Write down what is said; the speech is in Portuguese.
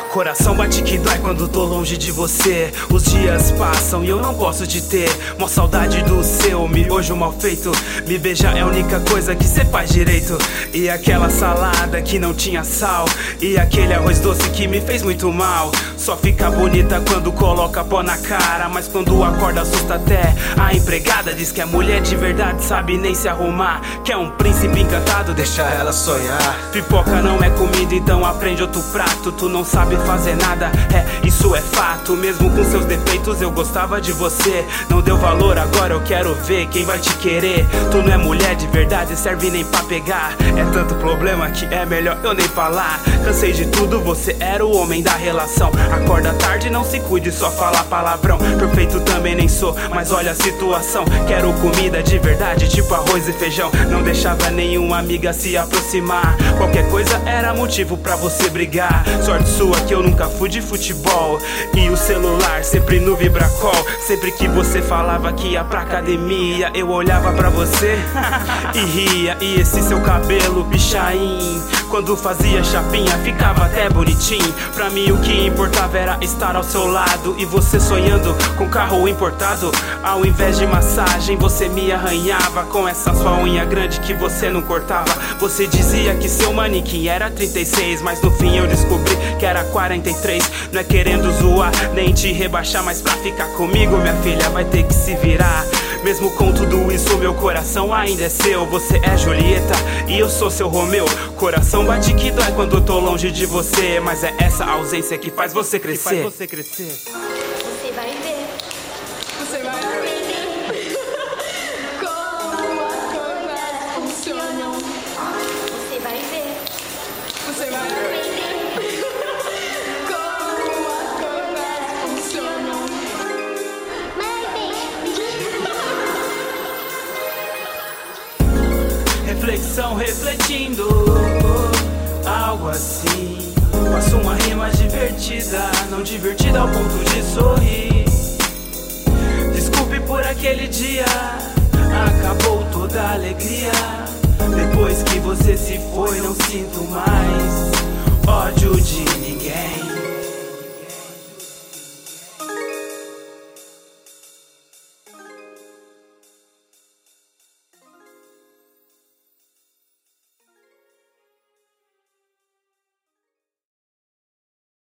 Coração bate que dói quando tô longe de você. Os dias passam e eu não posso te ter. Mó saudade do seu miojo mal feito. Me beijar é a única coisa que cê faz direito. E aquela salada que não tinha sal. E aquele arroz doce que me fez muito mal. Só fica bonita quando coloca pó na cara, mas quando acorda assusta até a empregada. Diz que é mulher de verdade, sabe nem se arrumar. Que é um príncipe encantado, deixa ela sonhar. Pipoca não é comida, então aprende outro prato. Tu não sabe fazer nada, isso é fato. Mesmo com seus defeitos eu gostava de você. Não deu valor, agora eu quero ver quem vai te querer. Tu não é mulher de verdade, serve nem pra pegar. É tanto problema que é melhor eu nem falar. Cansei de tudo, você era o homem da relação. Acorda tarde, não se cuide, só fala palavrão. Perfeito também nem sou, mas olha a situação. Quero comida de verdade, tipo arroz e feijão. Não deixava nenhuma amiga se aproximar. Qualquer coisa era motivo pra você brigar. Sorte sua que eu nunca fui de futebol. E o celular sempre no vibracol. Sempre que você falava que ia pra academia, eu olhava pra você e ria. E esse seu cabelo pichain, quando fazia chapinha ficava até bonitinho. Pra mim o que importava era estar ao seu lado. E você sonhando com carro importado. Ao invés de massagem você me arranhava com essa sua unha grande que você não cortava. Você dizia que seu manequim era 36, mas no fim eu descobri que era 43. Não é querendo zoar, nem te rebaixar, mas pra ficar comigo minha filha vai ter que se virar. Mesmo com tudo isso meu coração ainda é seu. Você é Julieta e eu sou seu Romeu. Coração bate que dói quando eu tô longe de você, mas é essa ausência que faz você crescer. Você vai ver. Você vai ver como as coisas funcionam. Você vai ver. Você vai ver como as coisas funcionam. Reflexão refletindo, algo assim. Faço uma rima divertida, não divertida ao ponto de sorrir. Desculpe por aquele dia, acabou toda a alegria. Depois que você se foi não sinto mais